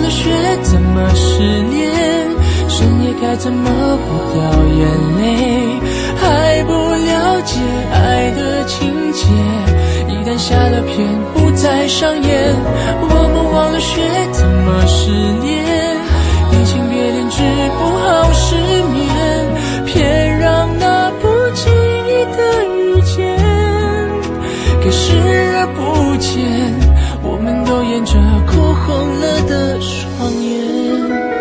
的雪怎么失联，深夜该怎么不掉眼泪，还不了解爱的情节，一旦下了片不再上演。我们忘了雪怎么失联，移情别恋治不好失眠，偏让那不经意的遇见给视而不见。我们都沿着过红